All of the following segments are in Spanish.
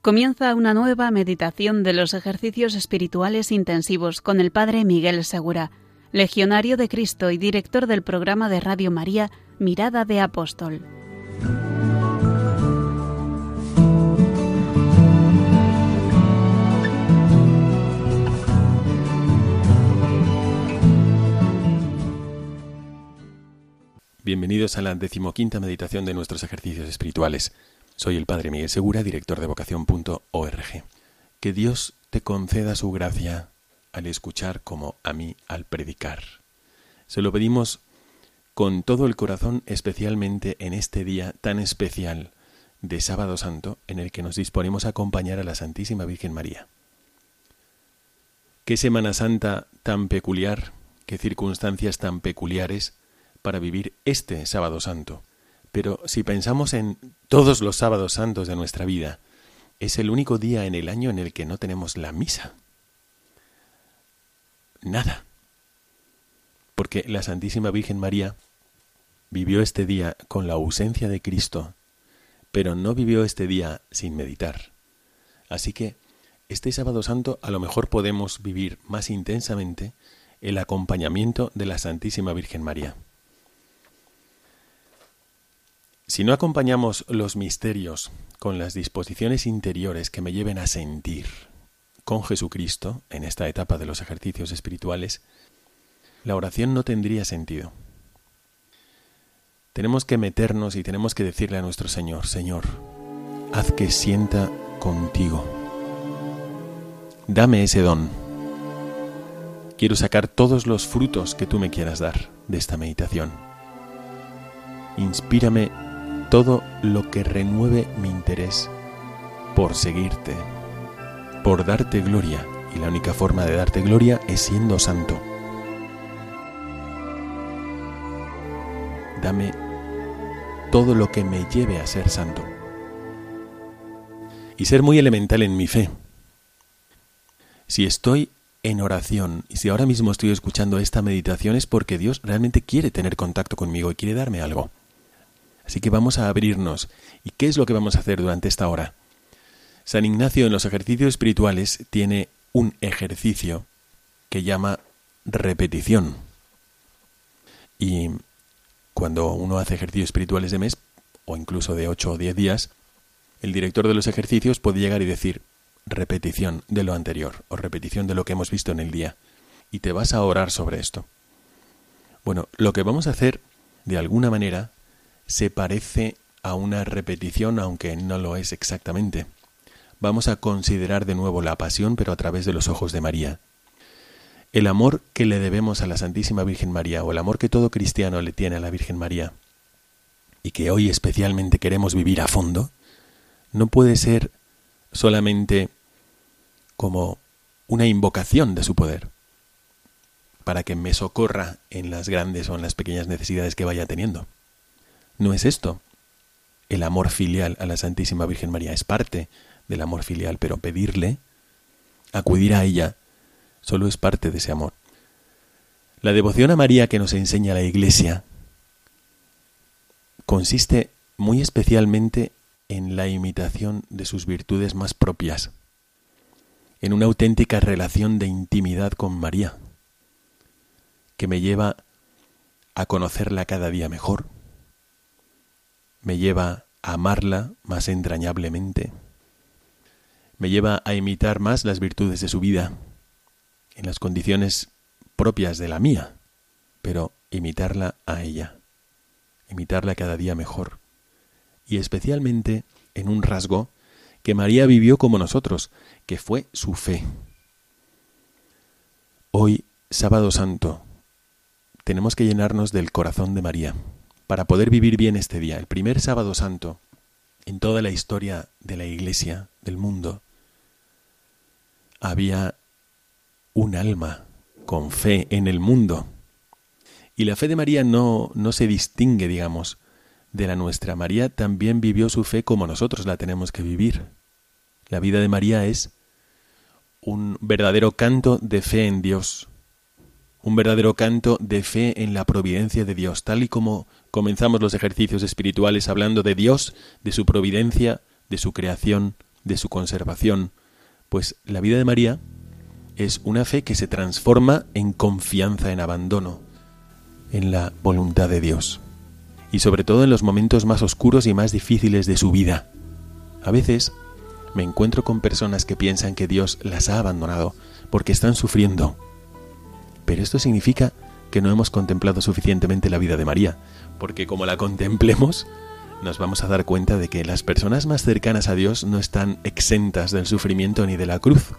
Comienza una nueva meditación de los ejercicios espirituales intensivos con el Padre Miguel Segura, legionario de Cristo y director del programa de Radio María Mirada de Apóstol. Bienvenidos a la 15ª meditación de nuestros ejercicios espirituales. Soy el Padre Miguel Segura, director de vocación.org. Que Dios te conceda su gracia al escuchar como a mí al predicar. Se lo pedimos con todo el corazón, especialmente en este día tan especial de Sábado Santo, en el que nos disponemos a acompañar a la Santísima Virgen María. Qué Semana Santa tan peculiar, qué circunstancias tan peculiares para vivir este Sábado Santo. Pero si pensamos en todos los sábados santos de nuestra vida, es el único día en el año en el que no tenemos la misa. Nada. Porque la Santísima Virgen María vivió este día con la ausencia de Cristo, pero no vivió este día sin meditar. Así que este Sábado Santo a lo mejor podemos vivir más intensamente el acompañamiento de la Santísima Virgen María. Si no acompañamos los misterios con las disposiciones interiores que me lleven a sentir con Jesucristo en esta etapa de los ejercicios espirituales, la oración no tendría sentido. Tenemos que meternos y tenemos que decirle a nuestro Señor: Señor, haz que sienta contigo. Dame ese don. Quiero sacar todos los frutos que tú me quieras dar de esta meditación. Inspírame todo lo que renueve mi interés por seguirte, por darte gloria, y la única forma de darte gloria es siendo santo. Dame todo lo que me lleve a ser santo. Y ser muy elemental en mi fe. Si estoy en oración y si ahora mismo estoy escuchando esta meditación es porque Dios realmente quiere tener contacto conmigo y quiere darme algo. Así que vamos a abrirnos. ¿Y qué es lo que vamos a hacer durante esta hora? San Ignacio en los ejercicios espirituales tiene un ejercicio que llama repetición. Y cuando uno hace ejercicios espirituales de mes, o incluso de 8 o 10 días, el director de los ejercicios puede llegar y decir repetición de lo anterior, o repetición de lo que hemos visto en el día. Y te vas a orar sobre esto. Bueno, lo que vamos a hacer, de alguna manera, se parece a una repetición, aunque no lo es exactamente. Vamos a considerar de nuevo la pasión, pero a través de los ojos de María. El amor que le debemos a la Santísima Virgen María, o el amor que todo cristiano le tiene a la Virgen María, y que hoy especialmente queremos vivir a fondo, no puede ser solamente como una invocación de su poder, para que me socorra en las grandes o en las pequeñas necesidades que vaya teniendo. No es esto. El amor filial a la Santísima Virgen María es parte del amor filial, pero pedirle, acudir a ella, solo es parte de ese amor. La devoción a María que nos enseña la Iglesia consiste muy especialmente en la imitación de sus virtudes más propias, en una auténtica relación de intimidad con María, que me lleva a conocerla cada día mejor, me lleva a amarla más entrañablemente, me lleva a imitar más las virtudes de su vida, en las condiciones propias de la mía, pero imitarla a ella, imitarla cada día mejor, y especialmente en un rasgo que María vivió como nosotros, que fue su fe. Hoy, Sábado Santo, tenemos que llenarnos del corazón de María, para poder vivir bien este día. El primer Sábado Santo en toda la historia de la Iglesia, del mundo, había un alma con fe en el mundo. Y la fe de María no se distingue, digamos, de la nuestra. María también vivió su fe como nosotros la tenemos que vivir. La vida de María es un verdadero canto de fe en Dios, un verdadero canto de fe en la providencia de Dios, tal y como comenzamos los ejercicios espirituales hablando de Dios, de su providencia, de su creación, de su conservación, pues la vida de María es una fe que se transforma en confianza, en abandono, en la voluntad de Dios. Y sobre todo en los momentos más oscuros y más difíciles de su vida. A veces me encuentro con personas que piensan que Dios las ha abandonado porque están sufriendo. Pero esto significa que no hemos contemplado suficientemente la vida de María, porque como la contemplemos, nos vamos a dar cuenta de que las personas más cercanas a Dios no están exentas del sufrimiento ni de la cruz.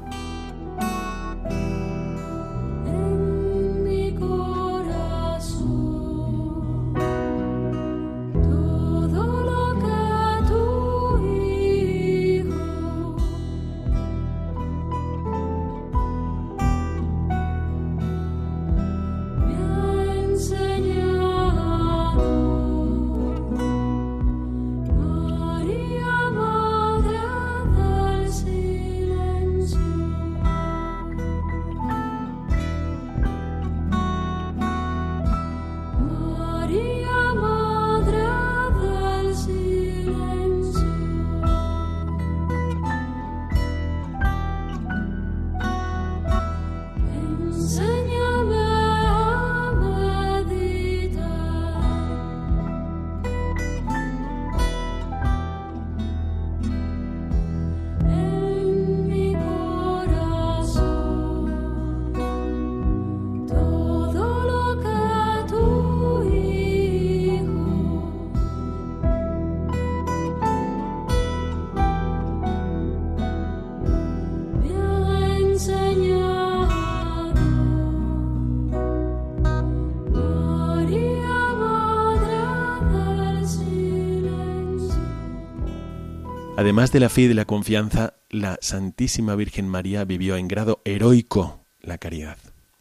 Además de la fe y de la confianza, la Santísima Virgen María vivió en grado heroico la caridad.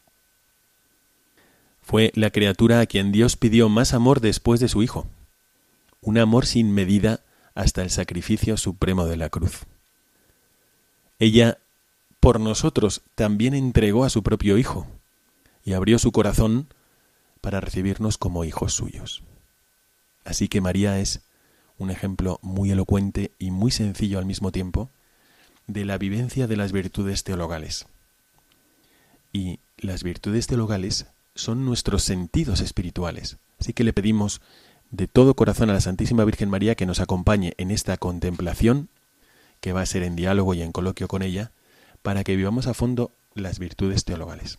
Fue la criatura a quien Dios pidió más amor después de su Hijo, un amor sin medida hasta el sacrificio supremo de la cruz. Ella, por nosotros, también entregó a su propio Hijo y abrió su corazón para recibirnos como hijos suyos. Así que María es un ejemplo muy elocuente y muy sencillo al mismo tiempo de la vivencia de las virtudes teologales. Y las virtudes teologales son nuestros sentidos espirituales. Así que le pedimos de todo corazón a la Santísima Virgen María que nos acompañe en esta contemplación, que va a ser en diálogo y en coloquio con ella, para que vivamos a fondo las virtudes teologales.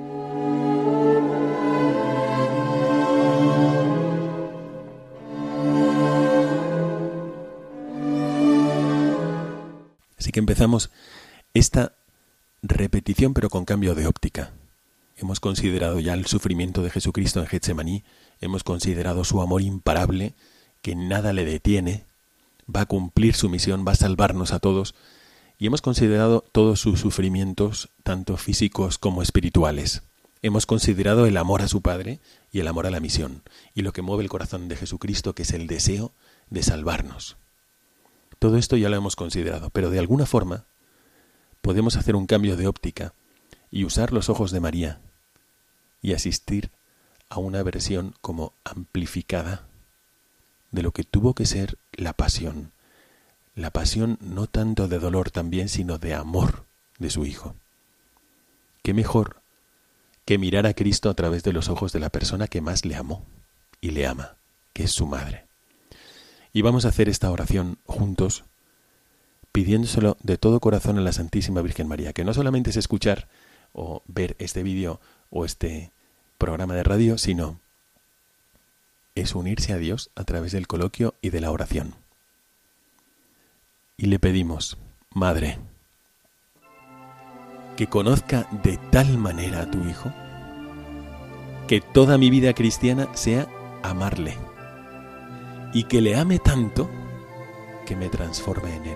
Así que empezamos esta repetición pero con cambio de óptica. Hemos considerado ya el sufrimiento de Jesucristo en Getsemaní, hemos considerado su amor imparable, que nada le detiene, va a cumplir su misión, va a salvarnos a todos, y hemos considerado todos sus sufrimientos, tanto físicos como espirituales. Hemos considerado el amor a su Padre y el amor a la misión, y lo que mueve el corazón de Jesucristo, que es el deseo de salvarnos. Todo esto ya lo hemos considerado, pero de alguna forma podemos hacer un cambio de óptica y usar los ojos de María y asistir a una versión como amplificada de lo que tuvo que ser la pasión no tanto de dolor también, sino de amor de su Hijo. ¿Qué mejor que mirar a Cristo a través de los ojos de la persona que más le amó y le ama, que es su madre? Y vamos a hacer esta oración juntos, pidiéndoselo de todo corazón a la Santísima Virgen María, que no solamente es escuchar o ver este vídeo o este programa de radio, sino es unirse a Dios a través del coloquio y de la oración. Y le pedimos, Madre, que conozca de tal manera a tu Hijo, que toda mi vida cristiana sea amarle, y que le ame tanto que me transforme en él.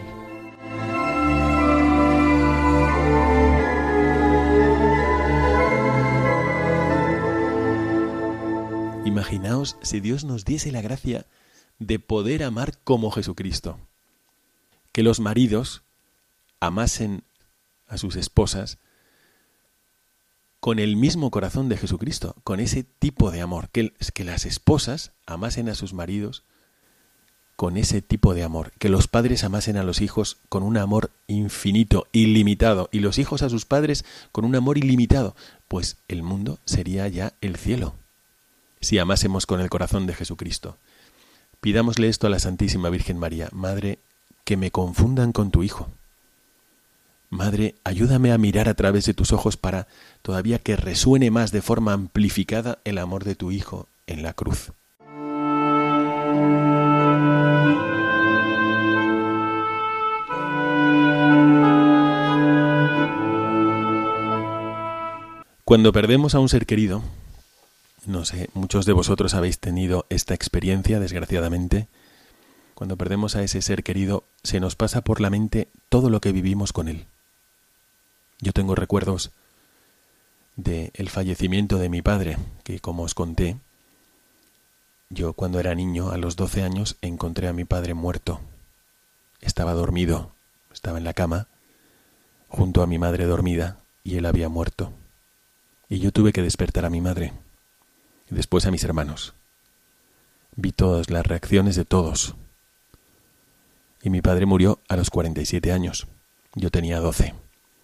Imaginaos si Dios nos diese la gracia de poder amar como Jesucristo. Que los maridos amasen a sus esposas con el mismo corazón de Jesucristo, con ese tipo de amor. Que las esposas amasen a sus maridos con ese tipo de amor, que los padres amasen a los hijos con un amor infinito, ilimitado, y los hijos a sus padres con un amor ilimitado, pues el mundo sería ya el cielo, si amásemos con el corazón de Jesucristo. Pidámosle esto a la Santísima Virgen María. Madre, que me confundan con tu Hijo. Madre, ayúdame a mirar a través de tus ojos para todavía que resuene más de forma amplificada el amor de tu Hijo en la cruz. Cuando perdemos a un ser querido, no sé, muchos de vosotros habéis tenido esta experiencia, desgraciadamente. Cuando perdemos a ese ser querido, se nos pasa por la mente todo lo que vivimos con él. Yo tengo recuerdos del fallecimiento de mi padre, que como os conté, yo cuando era niño, a los 12 años, encontré a mi padre muerto. Estaba dormido, estaba en la cama, junto a mi madre dormida, y él había muerto. Y yo tuve que despertar a mi madre, y después a mis hermanos. Vi todas las reacciones de todos. Y mi padre murió a los 47 años. Yo tenía 12.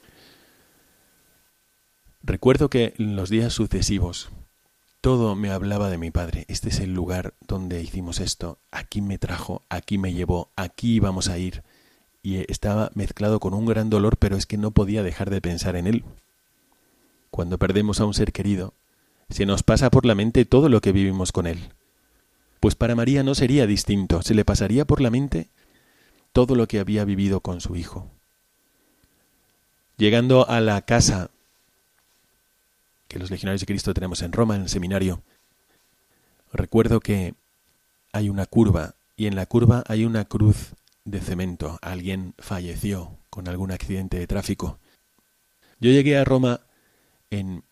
Recuerdo que en los días sucesivos todo me hablaba de mi padre. Este es el lugar donde hicimos esto. Aquí me trajo, aquí me llevó, aquí íbamos a ir. Y estaba mezclado con un gran dolor, pero es que no podía dejar de pensar en él. Cuando perdemos a un ser querido, se nos pasa por la mente todo lo que vivimos con él. Pues para María no sería distinto, se le pasaría por la mente todo lo que había vivido con su hijo. Llegando a la casa que los legionarios de Cristo tenemos en Roma, en el seminario, recuerdo que hay una curva, y en la curva hay una cruz de cemento. Alguien falleció con algún accidente de tráfico. Yo llegué a Roma en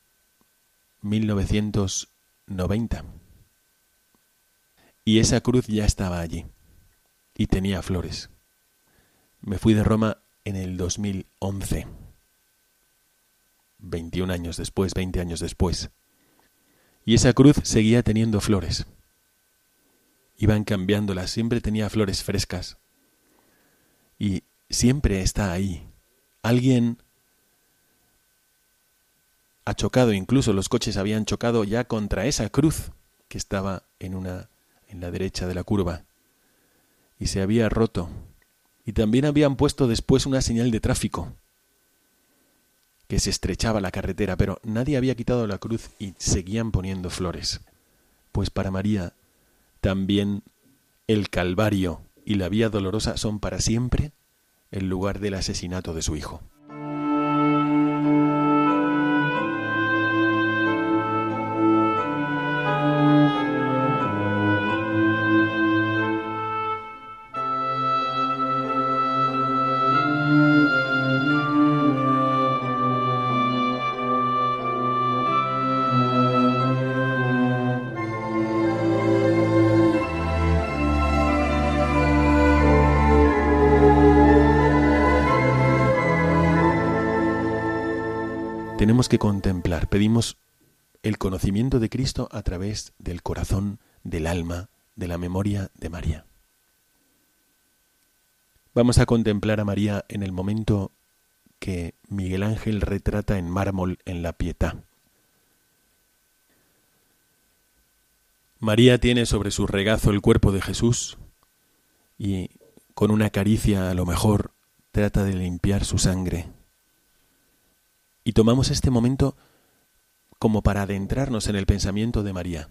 1990. Y esa cruz ya estaba allí. Y tenía flores. Me fui de Roma en el 2011. 21 años después, 20 años después. Y esa cruz seguía teniendo flores. Iban cambiándolas, siempre tenía flores frescas. Y siempre está ahí. Alguien ha chocado, incluso los coches habían chocado ya contra esa cruz que estaba en la derecha de la curva, y se había roto. Y también habían puesto después una señal de tráfico que se estrechaba la carretera, pero nadie había quitado la cruz y seguían poniendo flores. Pues para María también el Calvario y la Vía Dolorosa son para siempre el lugar del asesinato de su hijo. Tenemos que contemplar, pedimos el conocimiento de Cristo a través del corazón, del alma, de la memoria de María. Vamos a contemplar a María en el momento que Miguel Ángel retrata en mármol en la Pietà. María tiene sobre su regazo el cuerpo de Jesús y con una caricia a lo mejor trata de limpiar su sangre. Y tomamos este momento como para adentrarnos en el pensamiento de María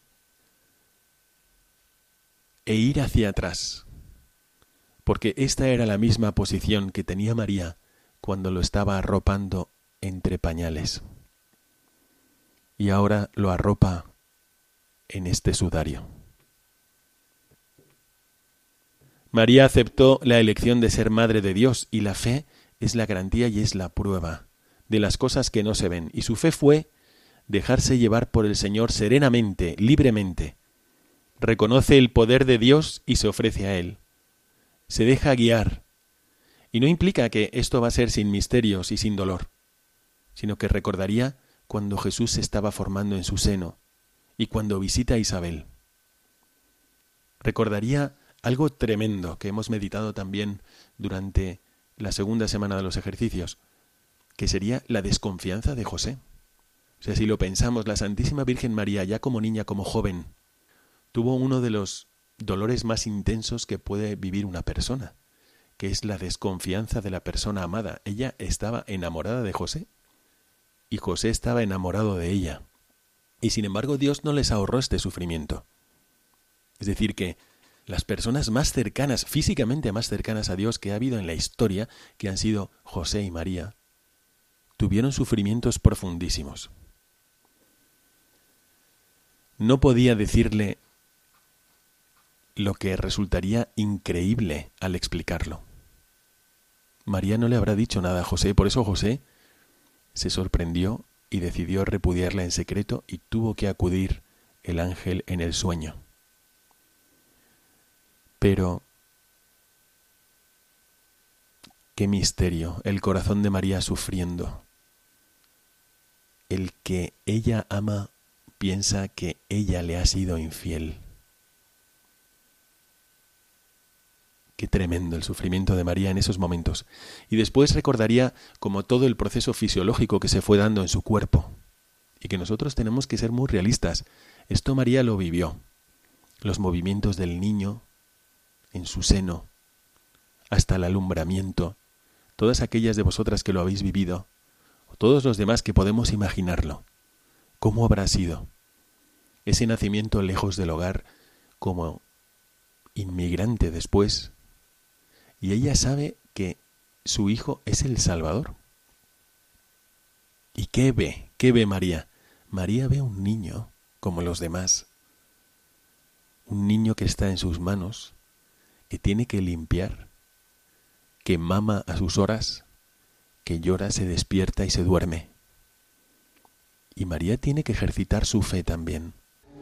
e ir hacia atrás, porque esta era la misma posición que tenía María cuando lo estaba arropando entre pañales. Y ahora lo arropa en este sudario. María aceptó la elección de ser madre de Dios, y la fe es la garantía y es la prueba de las cosas que no se ven. Y su fe fue dejarse llevar por el Señor serenamente, libremente. Reconoce el poder de Dios y se ofrece a Él. Se deja guiar. Y no implica que esto va a ser sin misterios y sin dolor, sino que recordaría cuando Jesús se estaba formando en su seno y cuando visita a Isabel. Recordaría algo tremendo que hemos meditado también durante la segunda semana de los ejercicios, que sería la desconfianza de José. O sea, si lo pensamos, la Santísima Virgen María, ya como niña, como joven, tuvo uno de los dolores más intensos que puede vivir una persona, que es la desconfianza de la persona amada. Ella estaba enamorada de José y José estaba enamorado de ella. Y sin embargo Dios no les ahorró este sufrimiento. Es decir, que las personas más cercanas, físicamente más cercanas a Dios que ha habido en la historia, que han sido José y María, tuvieron sufrimientos profundísimos. No podía decirle lo que resultaría increíble al explicarlo. María no le habrá dicho nada a José, por eso José se sorprendió y decidió repudiarla en secreto y tuvo que acudir el ángel en el sueño. Pero qué misterio, el corazón de María sufriendo. El que ella ama piensa que ella le ha sido infiel. Qué tremendo el sufrimiento de María en esos momentos. Y después recordaría como todo el proceso fisiológico que se fue dando en su cuerpo. Y que nosotros tenemos que ser muy realistas. Esto María lo vivió. Los movimientos del niño en su seno, hasta el alumbramiento. Todas aquellas de vosotras que lo habéis vivido, o todos los demás que podemos imaginarlo. ¿Cómo habrá sido ese nacimiento lejos del hogar como inmigrante después? Y ella sabe que su hijo es el Salvador. ¿Y qué ve? ¿Qué ve María? María ve un niño como los demás. Un niño que está en sus manos, que tiene que limpiar, que mama a sus horas, que llora, se despierta y se duerme. Y María tiene que ejercitar su fe también.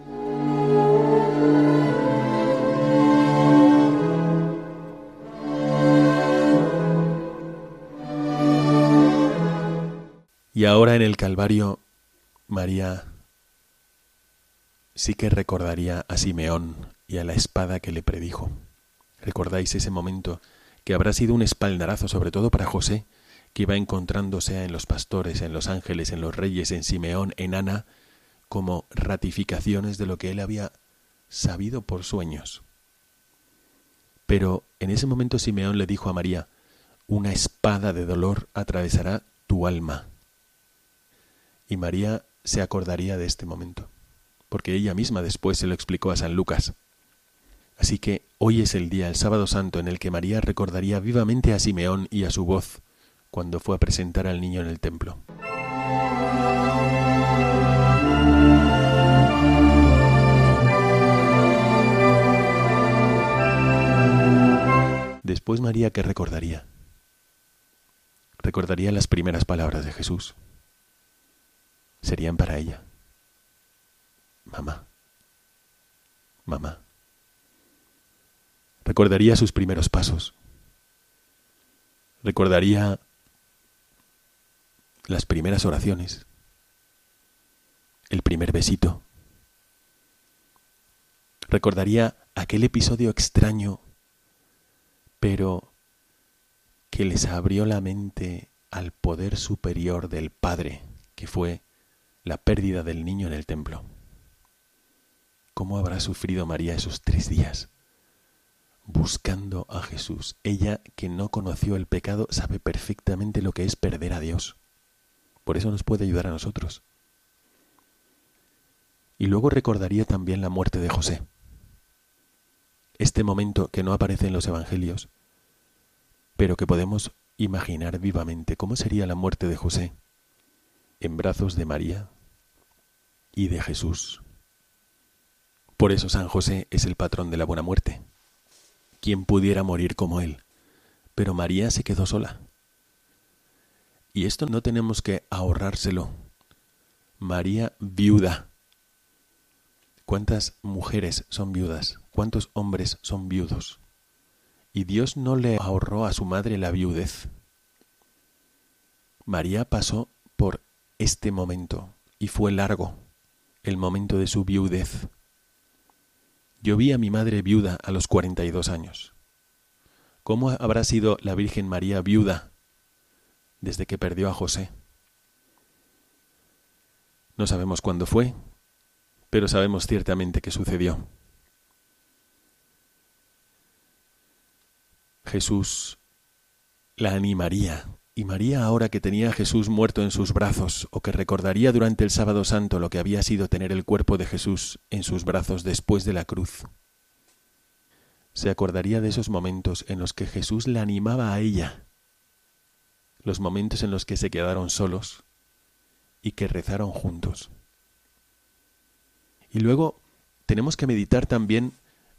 Y ahora en el Calvario, María sí que recordaría a Simeón y a la espada que le predijo. ¿Recordáis ese momento que habrá sido un espaldarazo, sobre todo para José, que iba encontrándose en los pastores, en los ángeles, en los reyes, en Simeón, en Ana, como ratificaciones de lo que él había sabido por sueños? Pero en ese momento Simeón le dijo a María: una espada de dolor atravesará tu alma. Y María se acordaría de este momento, porque ella misma después se lo explicó a San Lucas. Así que hoy es el día, el Sábado Santo, en el que María recordaría vivamente a Simeón y a su voz cuando fue a presentar al niño en el templo. Después María, ¿qué recordaría? Recordaría las primeras palabras de Jesús. Serían para ella: mamá, mamá. Recordaría sus primeros pasos. Recordaría las primeras oraciones, el primer besito. Recordaría aquel episodio extraño, pero que les abrió la mente al poder superior del Padre, que fue la pérdida del niño en el templo. ¿Cómo habrá sufrido María esos 3 días? Buscando a Jesús. Ella, que no conoció el pecado, sabe perfectamente lo que es perder a Dios. Por eso nos puede ayudar a nosotros. Y luego recordaría también la muerte de José. Este momento que no aparece en los evangelios, pero que podemos imaginar vivamente. ¿Cómo sería la muerte de José? En brazos de María y de Jesús. Por eso San José es el patrón de la buena muerte. ¿Quién pudiera morir como él? Pero María se quedó sola. Y esto no tenemos que ahorrárselo. María viuda. ¿Cuántas mujeres son viudas? ¿Cuántos hombres son viudos? Y Dios no le ahorró a su madre la viudez. María pasó por este momento y fue largo, el momento de su viudez. Yo vi a mi madre viuda a los 42 años. ¿Cómo habrá sido la Virgen María viuda desde que perdió a José? No sabemos cuándo fue, pero sabemos ciertamente que sucedió. Jesús la animaría, y María, ahora que tenía a Jesús muerto en sus brazos, o que recordaría durante el Sábado Santo lo que había sido tener el cuerpo de Jesús en sus brazos después de la cruz, se acordaría de esos momentos en los que Jesús la animaba a ella, los momentos en los que se quedaron solos y que rezaron juntos. Y luego tenemos que meditar también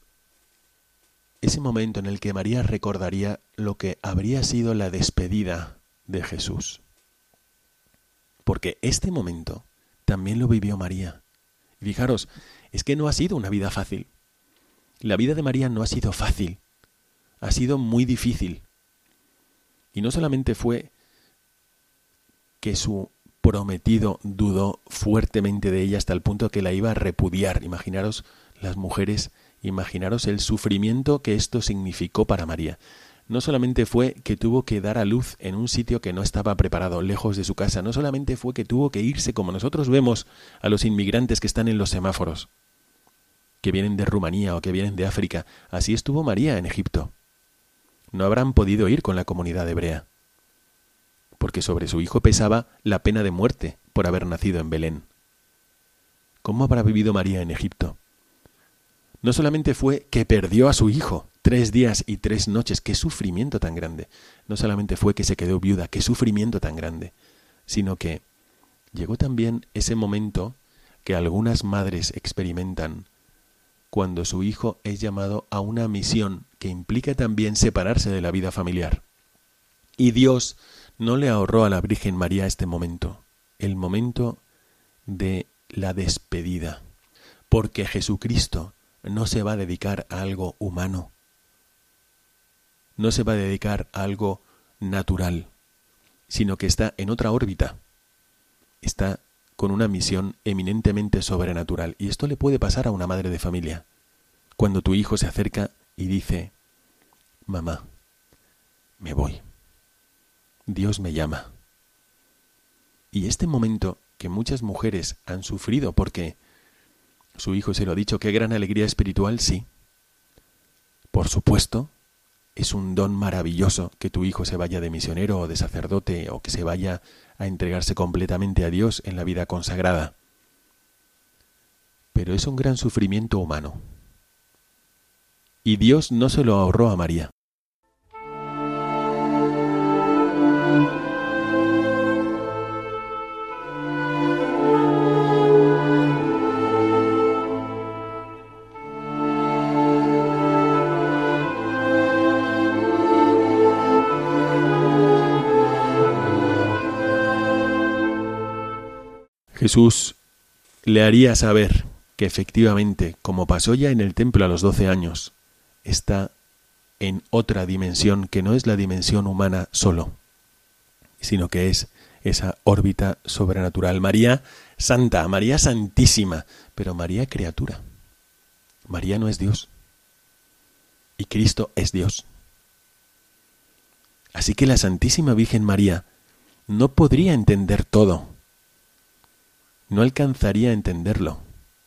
ese momento en el que María recordaría lo que habría sido la despedida de Jesús. Porque este momento también lo vivió María. Y fijaros, es que no ha sido una vida fácil. La vida de María no ha sido fácil, ha sido muy difícil. Y no solamente fue que su prometido dudó fuertemente de ella hasta el punto que la iba a repudiar. Imaginaros las mujeres, imaginaros el sufrimiento que esto significó para María. No solamente fue que tuvo que dar a luz en un sitio que no estaba preparado, lejos de su casa. No solamente fue que tuvo que irse, como nosotros vemos a los inmigrantes que están en los semáforos, que vienen de Rumanía o que vienen de África. Así estuvo María en Egipto. No habrán podido ir con la comunidad hebrea, porque sobre su hijo pesaba la pena de muerte por haber nacido en Belén. ¿Cómo habrá vivido María en Egipto? No solamente fue que perdió a su hijo 3 días y 3 noches, qué sufrimiento tan grande. No solamente fue que se quedó viuda, qué sufrimiento tan grande, sino que llegó también ese momento que algunas madres experimentan cuando su hijo es llamado a una misión que implica también separarse de la vida familiar. Y Dios no le ahorró a la Virgen María este momento, el momento de la despedida, porque Jesucristo no se va a dedicar a algo humano, no se va a dedicar a algo natural, sino que está en otra órbita, está con una misión eminentemente sobrenatural. Y esto le puede pasar a una madre de familia, cuando tu hijo se acerca y dice: mamá, me voy, Dios me llama. Y este momento que muchas mujeres han sufrido porque su hijo se lo ha dicho, qué gran alegría espiritual, sí. Por supuesto, es un don maravilloso que tu hijo se vaya de misionero o de sacerdote o que se vaya a entregarse completamente a Dios en la vida consagrada. Pero es un gran sufrimiento humano. Y Dios no se lo ahorró a María. Jesús le haría saber que efectivamente, como pasó ya en el templo a los 12 años, está en otra dimensión que no es la dimensión humana solo, sino que es esa órbita sobrenatural. María santa, María santísima, pero María criatura. María no es Dios. Y Cristo es Dios. Así que la Santísima Virgen María no podría entender todo. No alcanzaría a entenderlo,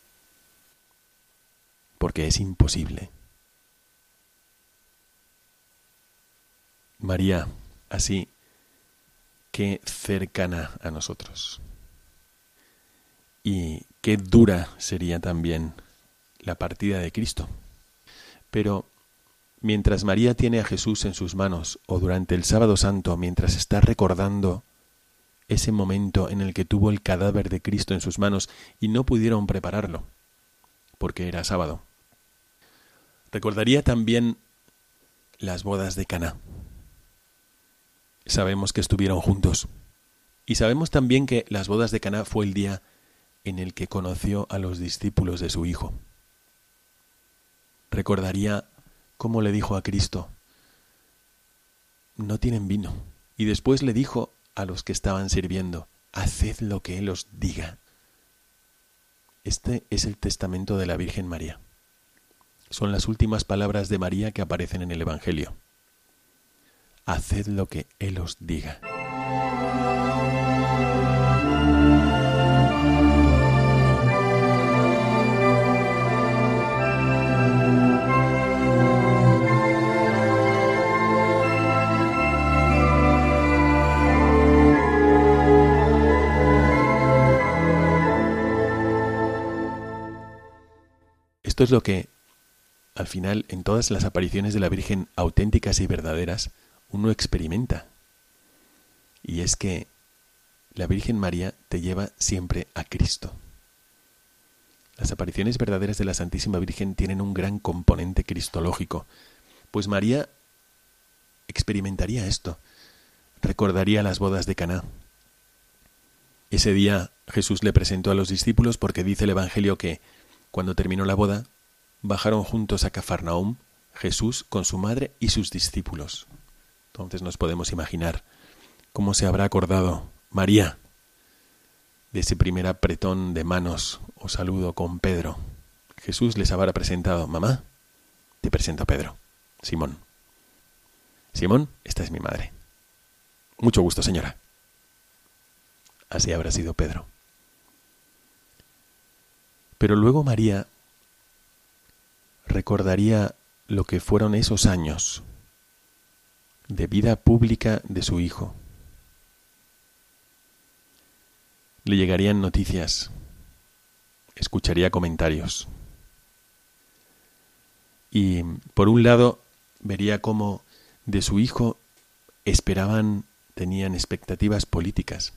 porque es imposible. María, así, qué cercana a nosotros. Y qué dura sería también la partida de Cristo. Pero mientras María tiene a Jesús en sus manos, o durante el Sábado Santo, mientras está recordando ese momento en el que tuvo el cadáver de Cristo en sus manos y no pudieron prepararlo, porque era sábado, recordaría también las bodas de Caná. Sabemos que estuvieron juntos. Y sabemos también que las bodas de Caná fue el día en el que conoció a los discípulos de su hijo. Recordaría cómo le dijo a Cristo: no tienen vino. Y después le dijo a los que estaban sirviendo: haced lo que Él os diga. Este es el testamento de la Virgen María. Son las últimas palabras de María que aparecen en el Evangelio. Haced lo que Él os diga. Esto es lo que, al final, en todas las apariciones de la Virgen auténticas y verdaderas, uno experimenta. Y es que la Virgen María te lleva siempre a Cristo. Las apariciones verdaderas de la Santísima Virgen tienen un gran componente cristológico, pues María experimentaría esto, recordaría las bodas de Caná. Ese día Jesús le presentó a los discípulos porque dice el Evangelio que, cuando terminó la boda, bajaron juntos a Cafarnaúm, Jesús con su madre y sus discípulos. Entonces nos podemos imaginar cómo se habrá acordado María de ese primer apretón de manos o saludo con Pedro. Jesús les habrá presentado: mamá, te presento a Pedro, Simón. Simón, esta es mi madre. Mucho gusto, señora. Así habrá sido Pedro. Pero luego María recordaría lo que fueron esos años de vida pública de su hijo. Le llegarían noticias, escucharía comentarios. Y por un lado vería cómo de su hijo tenían expectativas políticas.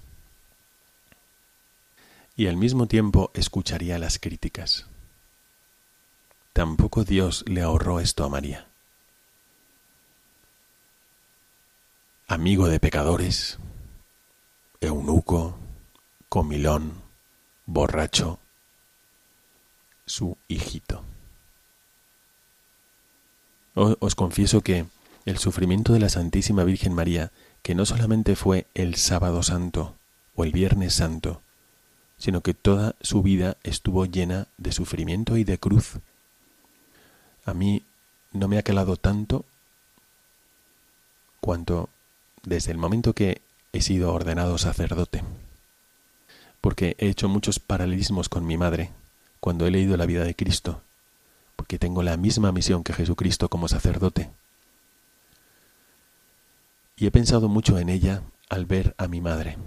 Y al mismo tiempo escucharía las críticas. Tampoco Dios le ahorró esto a María. Amigo de pecadores, eunuco, comilón, borracho, su hijito. Os confieso que el sufrimiento de la Santísima Virgen María, que no solamente fue el Sábado Santo o el Viernes Santo, sino que toda su vida estuvo llena de sufrimiento y de cruz, a mí no me ha calado tanto cuanto desde el momento que he sido ordenado sacerdote, porque he hecho muchos paralelismos con mi madre cuando he leído la vida de Cristo, porque tengo la misma misión que Jesucristo como sacerdote. Y he pensado mucho en ella al ver a mi madre.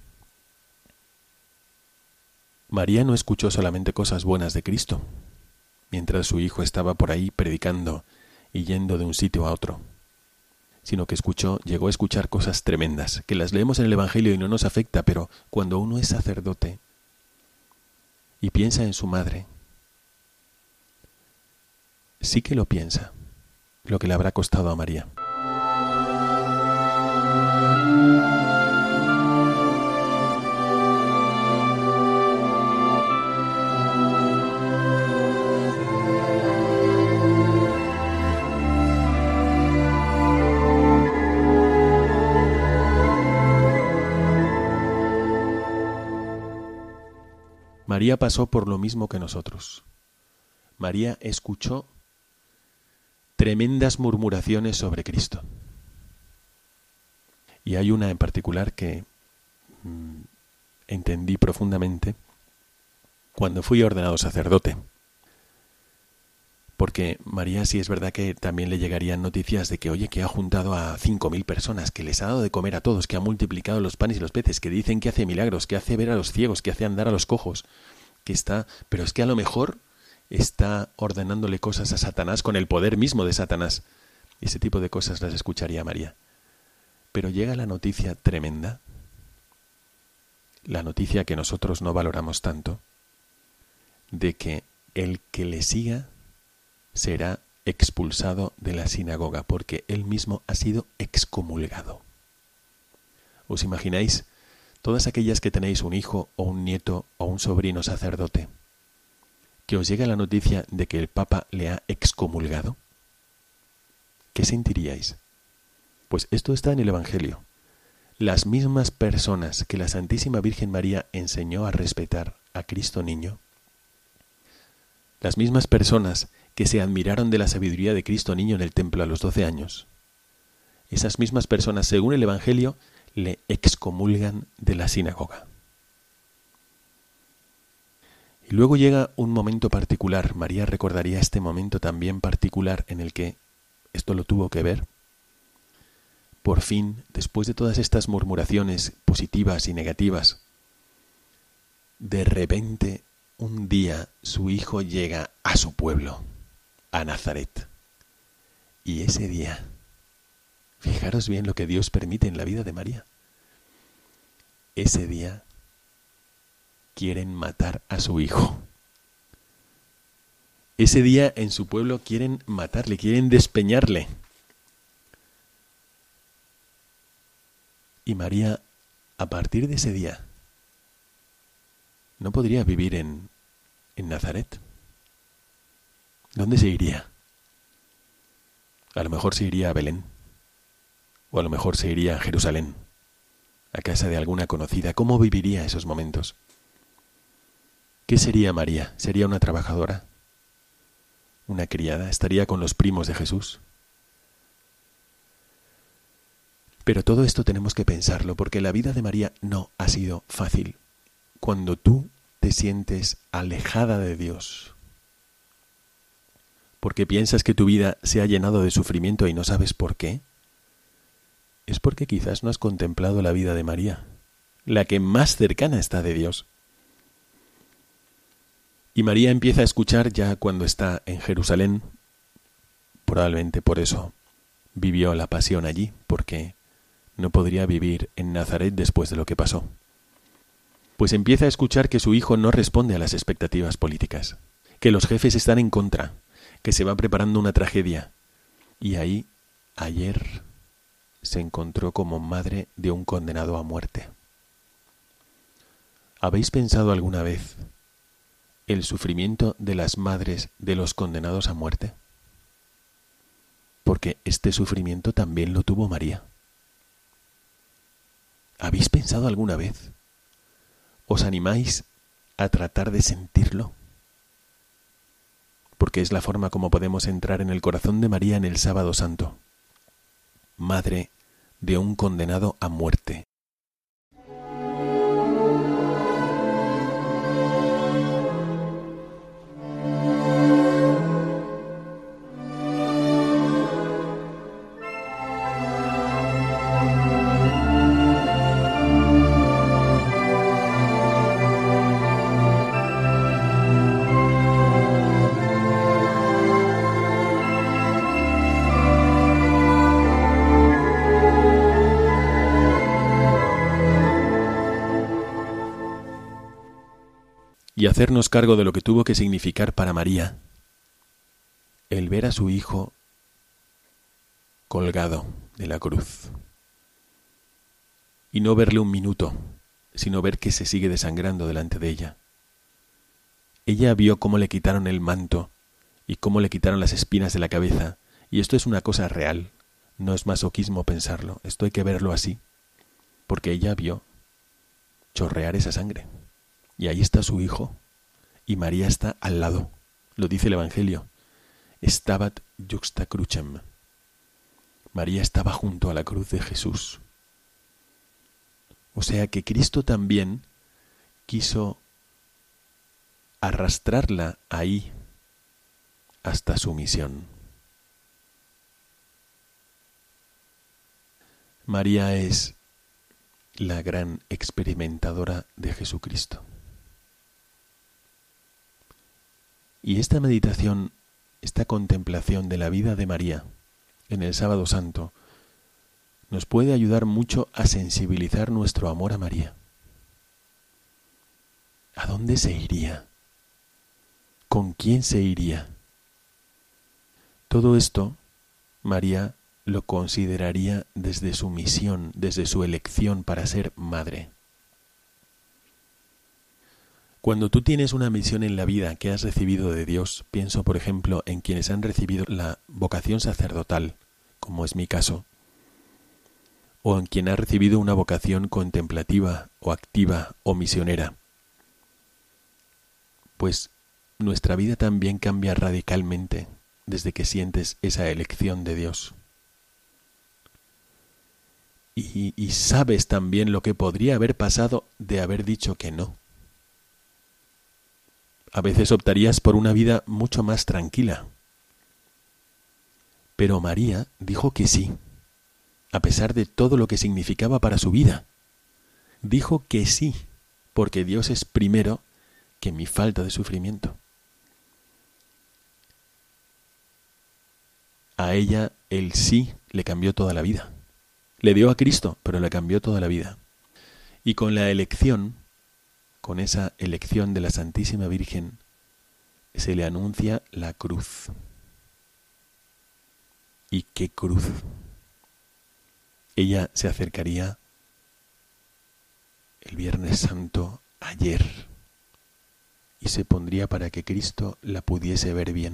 María no escuchó solamente cosas buenas de Cristo, mientras su hijo estaba por ahí predicando y yendo de un sitio a otro, sino que llegó a escuchar cosas tremendas, que las leemos en el Evangelio y no nos afecta, pero cuando uno es sacerdote y piensa en su madre, sí que lo piensa, lo que le habrá costado a María. María pasó por lo mismo que nosotros. María escuchó tremendas murmuraciones sobre Cristo. Y hay una en particular que entendí profundamente cuando fui ordenado sacerdote. Porque María sí es verdad que también le llegarían noticias de que, oye, que ha juntado a 5.000 personas, que les ha dado de comer a todos, que ha multiplicado los panes y los peces, que dicen que hace milagros, que hace ver a los ciegos, que hace andar a los cojos, pero es que a lo mejor está ordenándole cosas a Satanás con el poder mismo de Satanás. Ese tipo de cosas las escucharía María. Pero llega la noticia tremenda, la noticia que nosotros no valoramos tanto, de que el que le siga será expulsado de la sinagoga, porque él mismo ha sido excomulgado. ¿Os imagináis? Todas aquellas que tenéis un hijo o un nieto o un sobrino sacerdote, que os llega la noticia de que el Papa le ha excomulgado, ¿qué sentiríais? Pues esto está en el Evangelio. Las mismas personas que la Santísima Virgen María enseñó a respetar a Cristo niño, Las mismas personas que se admiraron de la sabiduría de Cristo niño en el templo a los 12 años, esas mismas personas, según el Evangelio, le excomulgan de la sinagoga. Y luego llega un momento particular. María recordaría este momento también particular en el que esto lo tuvo que ver. Por fin, después de todas estas murmuraciones positivas y negativas, de repente, un día, su hijo llega a su pueblo, a Nazaret. Y ese día, fijaros bien lo que Dios permite en la vida de María. Ese día quieren matar a su hijo. Ese día en su pueblo quieren matarle, quieren despeñarle. Y María, a partir de ese día, no podría vivir en Nazaret. ¿Dónde se iría? A lo mejor se iría a Belén. O a lo mejor se iría a Jerusalén, a casa de alguna conocida. ¿Cómo viviría esos momentos? ¿Qué sería María? ¿Sería una trabajadora? ¿Una criada? ¿Estaría con los primos de Jesús? Pero todo esto tenemos que pensarlo, porque la vida de María no ha sido fácil. Cuando tú te sientes alejada de Dios, porque piensas que tu vida se ha llenado de sufrimiento y no sabes por qué, es porque quizás no has contemplado la vida de María, la que más cercana está de Dios. Y María empieza a escuchar ya cuando está en Jerusalén. Probablemente por eso vivió la pasión allí, porque no podría vivir en Nazaret después de lo que pasó. Pues empieza a escuchar que su hijo no responde a las expectativas políticas, que los jefes están en contra, que se va preparando una tragedia. Y ahí, ayer, se encontró como madre de un condenado a muerte. ¿Habéis pensado alguna vez el sufrimiento de las madres de los condenados a muerte? Porque este sufrimiento también lo tuvo María. ¿Habéis pensado alguna vez? ¿Os animáis a tratar de sentirlo? Porque es la forma como podemos entrar en el corazón de María en el Sábado Santo. Madre de un condenado a muerte. Y hacernos cargo de lo que tuvo que significar para María el ver a su hijo colgado de la cruz. Y no verle un minuto, sino ver que se sigue desangrando delante de ella. Ella vio cómo le quitaron el manto y cómo le quitaron las espinas de la cabeza. Y esto es una cosa real, no es masoquismo pensarlo, esto hay que verlo así, porque ella vio chorrear esa sangre. Y ahí está su hijo, y María está al lado. Lo dice el Evangelio. Stabat juxta crucem. María estaba junto a la cruz de Jesús. O sea que Cristo también quiso arrastrarla ahí hasta su misión. María es la gran experimentadora de Jesucristo. Y esta meditación, esta contemplación de la vida de María en el Sábado Santo, nos puede ayudar mucho a sensibilizar nuestro amor a María. ¿A dónde se iría? ¿Con quién se iría? Todo esto, María lo consideraría desde su misión, desde su elección para ser madre. Cuando tú tienes una misión en la vida que has recibido de Dios, pienso por ejemplo en quienes han recibido la vocación sacerdotal, como es mi caso, o en quien ha recibido una vocación contemplativa o activa o misionera, pues nuestra vida también cambia radicalmente desde que sientes esa elección de Dios. Y sabes también lo que podría haber pasado de haber dicho que no. A veces optarías por una vida mucho más tranquila. Pero María dijo que sí, a pesar de todo lo que significaba para su vida. Dijo que sí, porque Dios es primero que mi falta de sufrimiento. A ella el sí le cambió toda la vida. Le dio a Cristo, pero le cambió toda la vida. Y con la elección, con esa elección de la Santísima Virgen, se le anuncia la cruz. ¿Y qué cruz? Ella se acercaría el Viernes Santo, ayer, y se pondría para que Cristo la pudiese ver bien.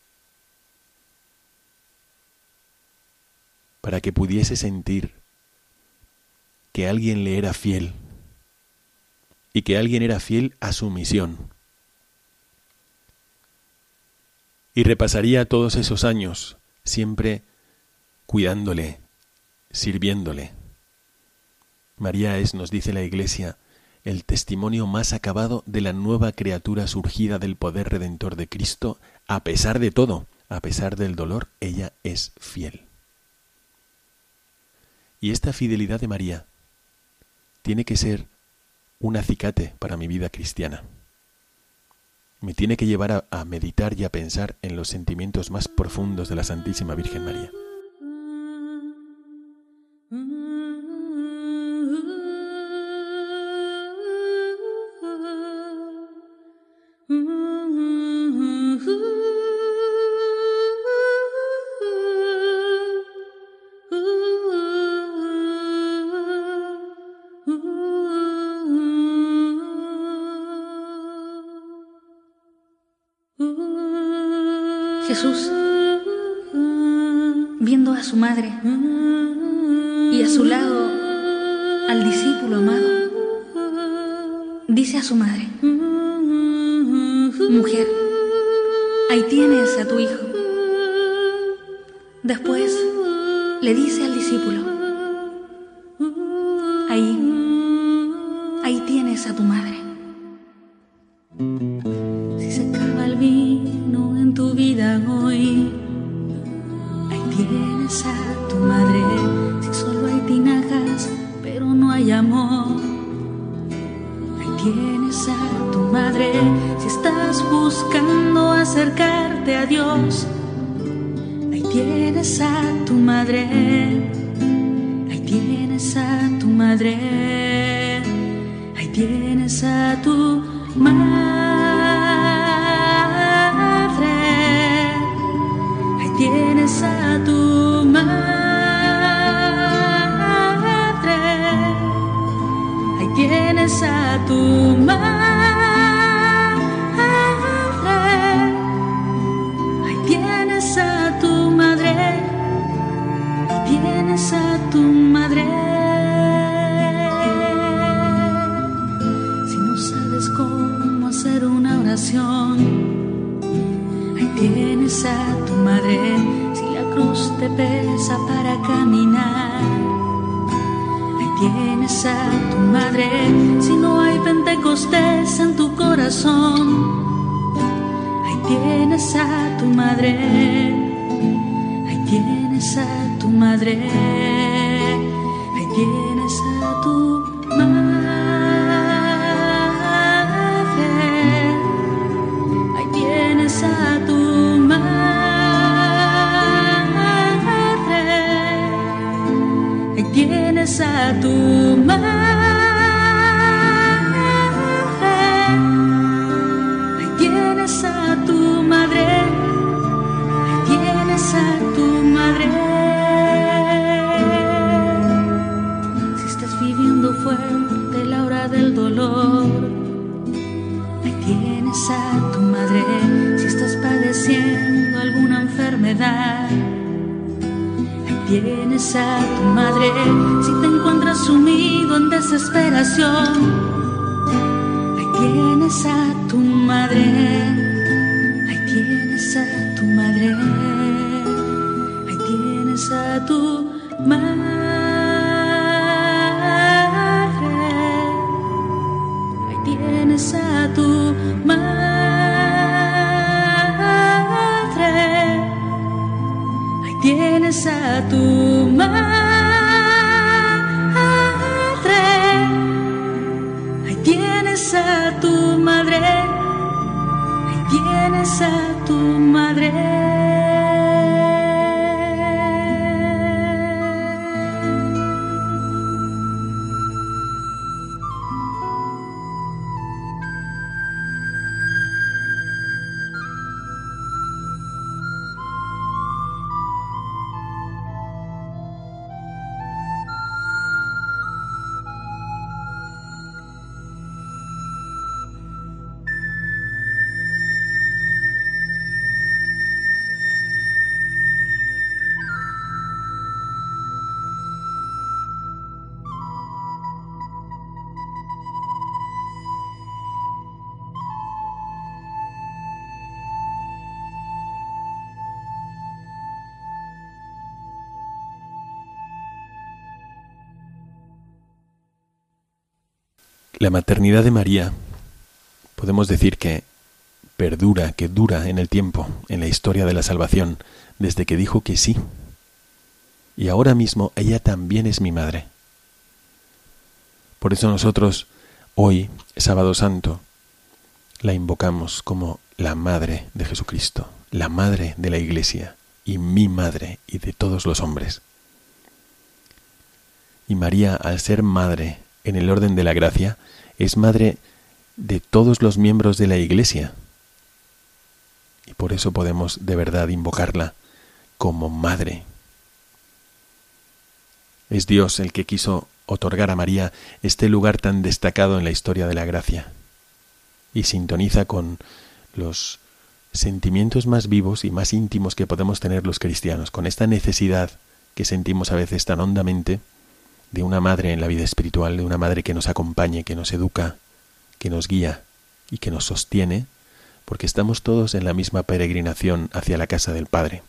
Para que pudiese sentir que alguien le era fiel y que alguien era fiel a su misión. Y repasaría todos esos años, siempre cuidándole, sirviéndole. María es, nos dice la Iglesia, el testimonio más acabado de la nueva criatura surgida del poder redentor de Cristo. A pesar de todo, a pesar del dolor, ella es fiel. Y esta fidelidad de María tiene que ser un acicate para mi vida cristiana. Me tiene que llevar a meditar y a pensar en los sentimientos más profundos de la Santísima Virgen María. Jesús, viendo a su madre y a su lado al discípulo amado, dice a su madre: mujer, ahí tienes a tu hijo. Después le dice al discípulo: ahí tienes a tu madre. Si se acaba el vino en tu vida hoy, ahí tienes a tu madre. Si solo hay tinajas pero no hay amor, ahí tienes a tu madre. Si estás buscando acercarte a Dios, ahí tienes a tu madre. Ahí tienes a tu madre. Ahí tienes a tu madre. Ahí tienes a tu madre. Ahí tienes a tu madre. Ahí tienes a tu madre. Ahí tienes a tu madre. Si no sabes cómo hacer una oración, ahí tienes a tu madre. Si la cruz te pesa para caminar, ahí tienes a tu madre. Si no hay Pentecostés en tu corazón, ahí tienes a tu madre. Ahí tienes a tu madre. Ahí tienes a tu madre. Ahí tienes a tu madre. Ahí tienes a tu madre. Ahí tienes a tu madre. Ahí tienes a tu madre. Si estás viviendo fuerte la hora del dolor, ahí tienes a tu madre. Si estás padeciendo alguna enfermedad, ahí tienes a tu madre. Si te encuentras sumido en desesperación, ahí tienes a tu madre. tienes a tu madre, ahí tienes a tu madre, ahí tienes a tu madre, ahí tienes a tu madre, ahí tienes a tu madre, ahí tienes a tu madre. La maternidad de María, podemos decir que perdura, que dura en el tiempo, en la historia de la salvación, desde que dijo que sí. Y ahora mismo ella también es mi madre. Por eso nosotros, hoy, Sábado Santo, la invocamos como la Madre de Jesucristo, la Madre de la Iglesia, y mi Madre, y de todos los hombres. Y María, al ser Madre, en el orden de la gracia, es madre de todos los miembros de la Iglesia. Y por eso podemos de verdad invocarla como madre. Es Dios el que quiso otorgar a María este lugar tan destacado en la historia de la gracia. Y sintoniza con los sentimientos más vivos y más íntimos que podemos tener los cristianos, con esta necesidad que sentimos a veces tan hondamente de una madre en la vida espiritual, de una madre que nos acompañe, que nos educa, que nos guía y que nos sostiene, porque estamos todos en la misma peregrinación hacia la casa del Padre.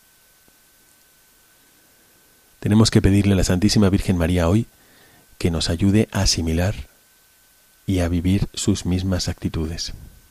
Tenemos que pedirle a la Santísima Virgen María hoy que nos ayude a asimilar y a vivir sus mismas actitudes.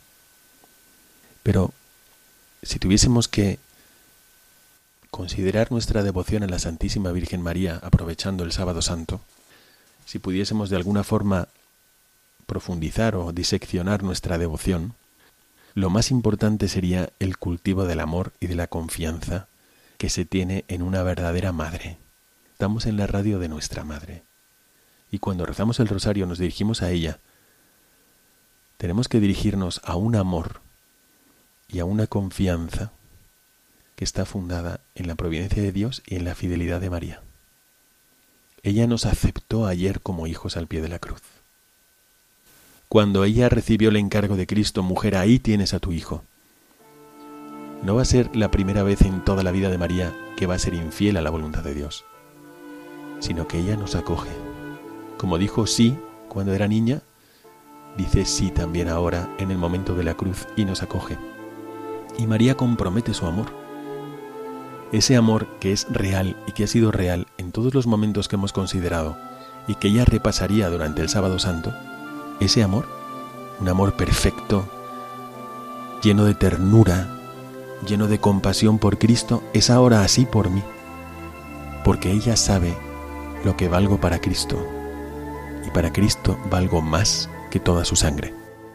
Pero si tuviésemos que considerar nuestra devoción a la Santísima Virgen María, aprovechando el Sábado Santo, si pudiésemos de alguna forma profundizar o diseccionar nuestra devoción, lo más importante sería el cultivo del amor y de la confianza que se tiene en una verdadera madre. Estamos en la radio de nuestra madre. Y cuando rezamos el rosario nos dirigimos a ella. Tenemos que dirigirnos a un amor y a una confianza que está fundada en la providencia de Dios y en la fidelidad de María. Ella nos aceptó ayer como hijos al pie de la cruz. Cuando ella recibió el encargo de Cristo, mujer, ahí tienes a tu hijo. No va a ser la primera vez en toda la vida de María que va a ser infiel a la voluntad de Dios, sino que ella nos acoge. Como dijo sí cuando era niña, dice sí también ahora en el momento de la cruz y nos acoge. Y María compromete su amor. Ese amor que es real y que ha sido real en todos los momentos que hemos considerado y que ella repasaría durante el Sábado Santo, ese amor, un amor perfecto, lleno de ternura, lleno de compasión por Cristo, es ahora así por mí, porque ella sabe lo que valgo para Cristo, y para Cristo valgo más que toda su sangre.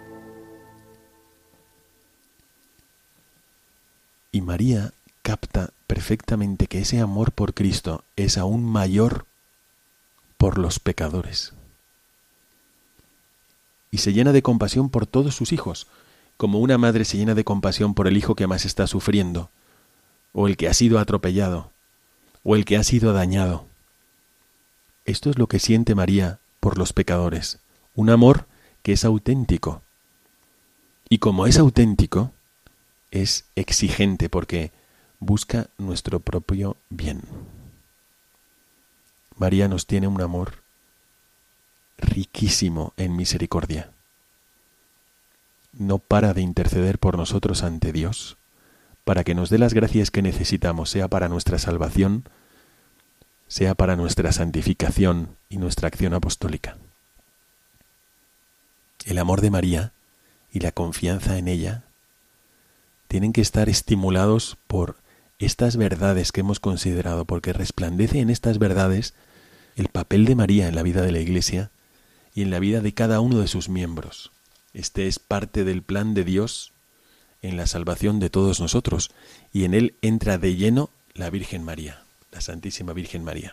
Y María capta perfectamente que ese amor por Cristo es aún mayor por los pecadores. Y se llena de compasión por todos sus hijos, como una madre se llena de compasión por el hijo que más está sufriendo, o el que ha sido atropellado, o el que ha sido dañado. Esto es lo que siente María por los pecadores, un amor que es auténtico. Y como es auténtico, es exigente porque busca nuestro propio bien. María nos tiene un amor riquísimo en misericordia. No para de interceder por nosotros ante Dios para que nos dé las gracias que necesitamos, sea para nuestra salvación, sea para nuestra santificación y nuestra acción apostólica. El amor de María y la confianza en ella tienen que estar estimulados por estas verdades que hemos considerado, porque resplandece en estas verdades el papel de María en la vida de la Iglesia y en la vida de cada uno de sus miembros. Este es parte del plan de Dios en la salvación de todos nosotros, y en él entra de lleno la Virgen María, la Santísima Virgen María.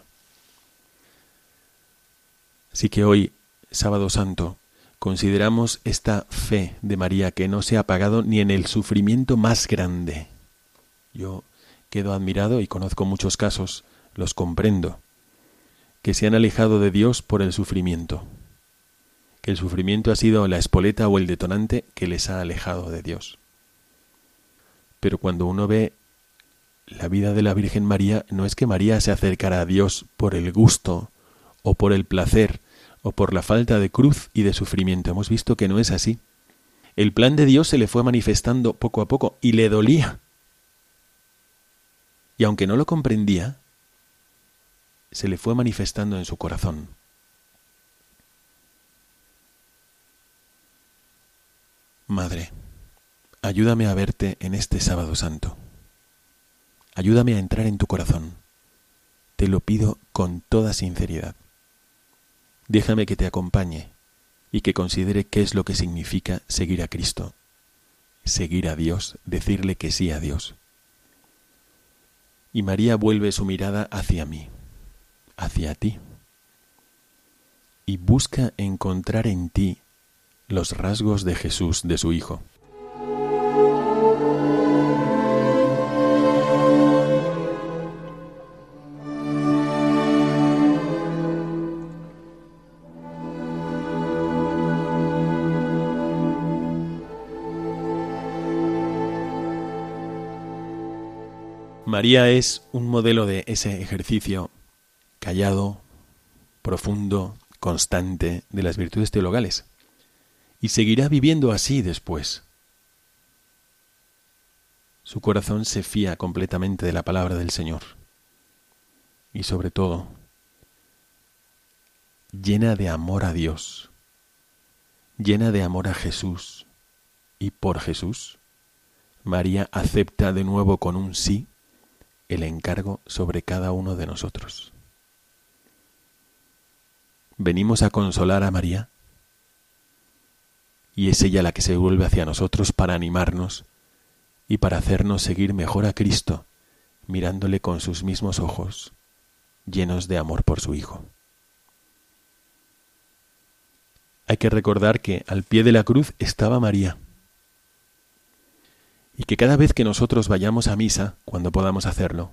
Así que hoy, Sábado Santo, consideramos esta fe de María que no se ha apagado ni en el sufrimiento más grande. Yo quedo admirado y conozco muchos casos, los comprendo, que se han alejado de Dios por el sufrimiento, que el sufrimiento ha sido la espoleta o el detonante que les ha alejado de Dios. Pero cuando uno ve la vida de la Virgen María, no es que María se acercara a Dios por el gusto o por el placer o por la falta de cruz y de sufrimiento. Hemos visto que no es así. El plan de Dios se le fue manifestando poco a poco y le dolía. Y aunque no lo comprendía, se le fue manifestando en su corazón. Madre, ayúdame a verte en este Sábado Santo. Ayúdame a entrar en tu corazón. Te lo pido con toda sinceridad. Déjame que te acompañe y que considere qué es lo que significa seguir a Cristo, seguir a Dios, decirle que sí a Dios. Y María vuelve su mirada hacia mí, hacia ti, y busca encontrar en ti los rasgos de Jesús, de su Hijo. María es un modelo de ese ejercicio callado, profundo, constante de las virtudes teologales, y seguirá viviendo así después. Su corazón se fía completamente de la palabra del Señor, y sobre todo, llena de amor a Dios, llena de amor a Jesús, y por Jesús, María acepta de nuevo con un sí el encargo sobre cada uno de nosotros. Venimos a consolar a María, y es ella la que se vuelve hacia nosotros para animarnos y para hacernos seguir mejor a Cristo, mirándole con sus mismos ojos, llenos de amor por su Hijo. Hay que recordar que al pie de la cruz estaba María, y que cada vez que nosotros vayamos a misa, cuando podamos hacerlo,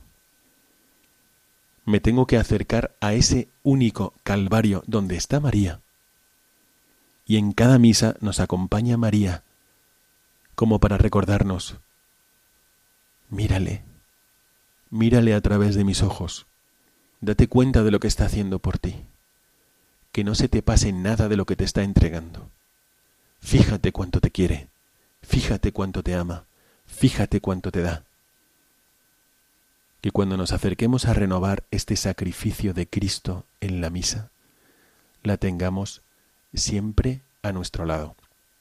me tengo que acercar a ese único Calvario donde está María. Y en cada misa nos acompaña María, como para recordarnos, mírale a través de mis ojos, date cuenta de lo que está haciendo por ti, que no se te pase nada de lo que te está entregando. Fíjate cuánto te quiere, fíjate cuánto te ama, fíjate cuánto te da. Que cuando nos acerquemos a renovar este sacrificio de Cristo en la misa, la tengamos siempre a nuestro lado.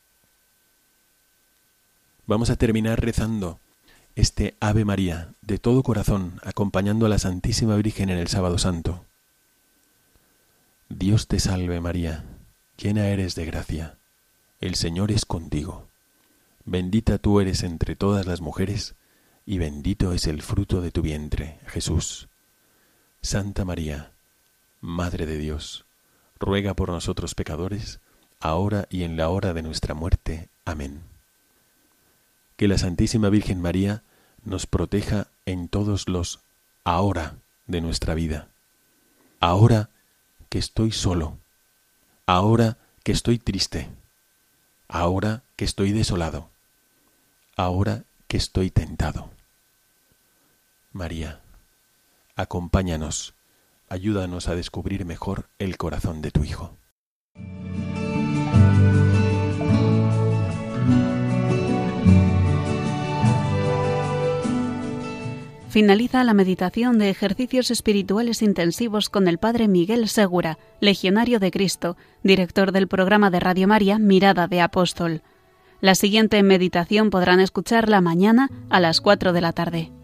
Vamos a terminar rezando este Ave María de todo corazón, acompañando a la Santísima Virgen en el Sábado Santo. Dios te salve María, llena eres de gracia, el Señor es contigo. Bendita tú eres entre todas las mujeres, y bendito es el fruto de tu vientre, Jesús. Santa María, Madre de Dios, ruega por nosotros pecadores, ahora y en la hora de nuestra muerte. Amén. Que la Santísima Virgen María nos proteja en todos los ahora de nuestra vida. Ahora que estoy solo, ahora que estoy triste, ahora que estoy desolado, ahora que estoy tentado. María, acompáñanos, ayúdanos a descubrir mejor el corazón de tu Hijo. finaliza la meditación de ejercicios espirituales intensivos con el Padre Miguel Segura, Legionario de Cristo, director del programa de Radio María Mirada de Apóstol. La siguiente meditación podrán escucharla mañana a las 4 de la tarde.